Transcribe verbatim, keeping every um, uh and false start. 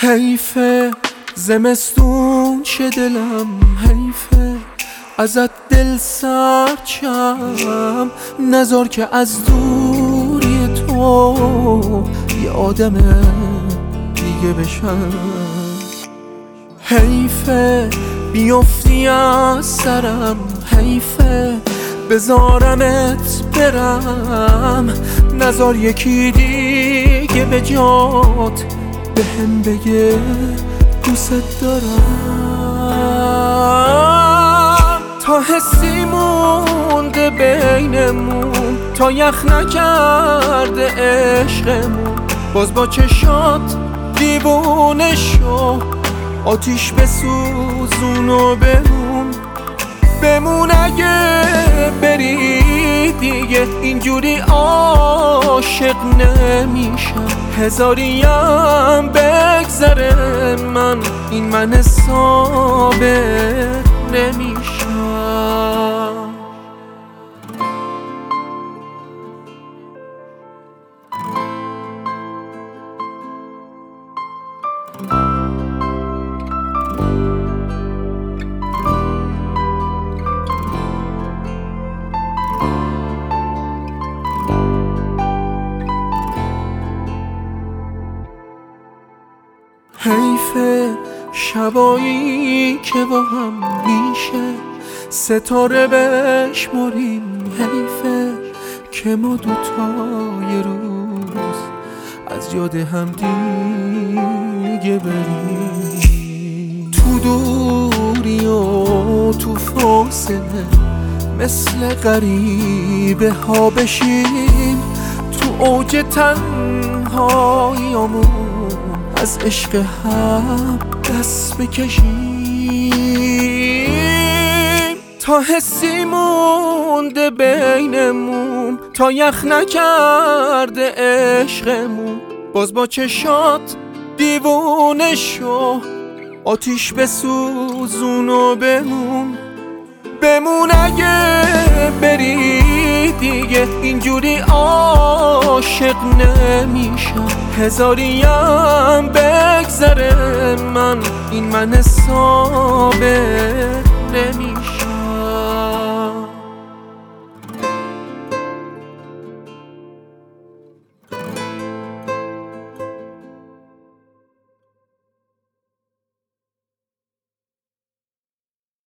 حیفه زمستون شه دلم، حیفه ازت دل سرچم، نذار که از دوری تو یه آدم دیگه بشم. حیفه بیفتی از سرم، حیفه بذارمت برم، نذار یکی دیگه به جات به هم بگه دوست دارم. تا حسی مونده بینمون، تا یخ نکرده عشقمون، باز با چشات دیوونه شو، آتیش بسوزون و بمون بمون. اگه بری دیگه اینجوری عاشق نمیشم، هزاریم بگذره من این من صابر نمیشم. حیفه شبایی که با هم میشه ستاره بشماریم، حیفه که ما دوتای روز از یاد هم دیگه بریم. تو دوری و تو فاصله مثل غریبه ها بشیم، تو اوج تنهاییامون از عشق هم دست بکشیم. تا حسی مونده بینمون، تا یخ نکرده عشقمون، باز با چشات دیوونه شو، آتیش بسوزون و بمون بمون. اگه بری دیگه اینجوری عاشق نمیشم، هزاریم بگذره من این من صابر نمیشم.